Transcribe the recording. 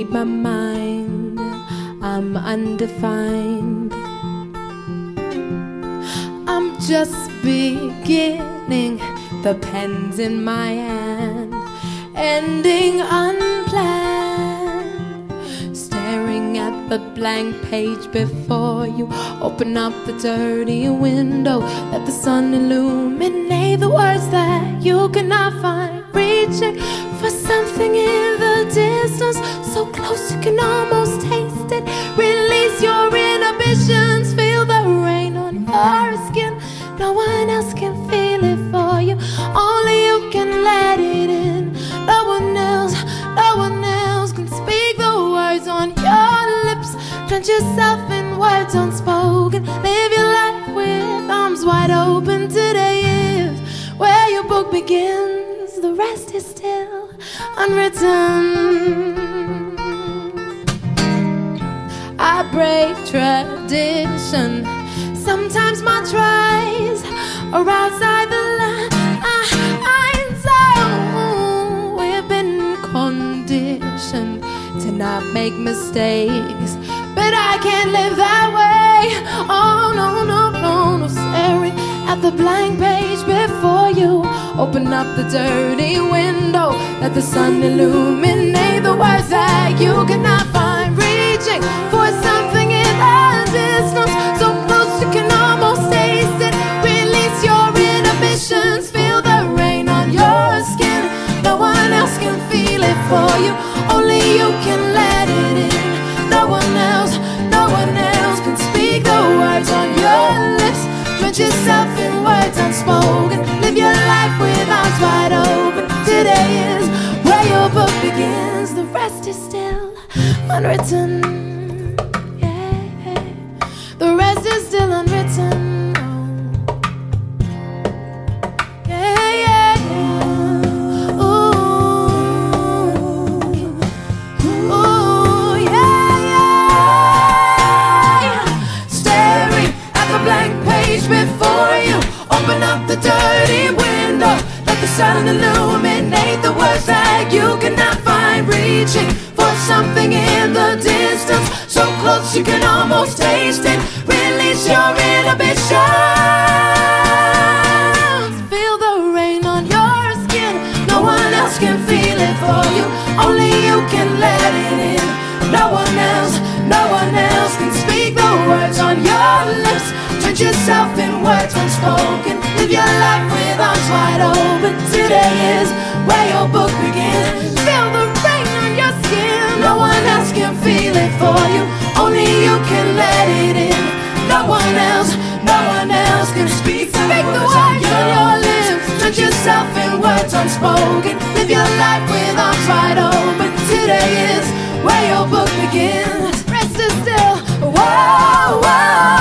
read my mind. I'm undefined. I'm just beginning. The pen's in my hand, ending unplanned. Staring at the blank page before you. Open up the dirty window. Let the sun illuminate the words that you cannot find. Reaching for something in the distance, so close you can almost taste it. Release your inhibitions. Feel the rain on your skin. No one else can feel it for you. Only you can let it in. No one else can speak the words on your lips. Drench yourself in words unspoken. Live your life with arms wide open. Today is where your book begins. The rest is still unwritten. I break tradition. Sometimes my tries are outside the line. So we've been conditioned to not make mistakes, but I can't live that way. Oh no, no, no, no. Staring at the blank page before you. Open up the dirty window. Let the sun illuminate the words that you cannot find. Reaching for something in the distance, so close you can almost taste it. Release your inhibitions. Feel the rain on your skin. No one else can feel it for you. Only you can let it in. No one else can speak the words on your lips. Drench yourself in words unspoken. Live your life with arms wide open. Today is where your book begins. The rest is still unwritten. Yeah. The rest is still unwritten. Before you open up the dirty window, let the sun illuminate the words that you cannot find. Reaching for something in the distance, so close you can almost taste it. Release your inhibitions. Feel the rain on your skin. No one else can feel it for you. Only you can let it in. No one else can speak the words on your lips. Drench yourself in words unspoken. Live your life with arms wide open. Today is where your book begins. Feel the rain on your skin. No one else can feel it for you. Only you can let it in. No one else can speak the words on your lips. Drench yourself in words unspoken. Live your life with arms wide open. Today is where your book begins. Rest is still. Whoa, whoa.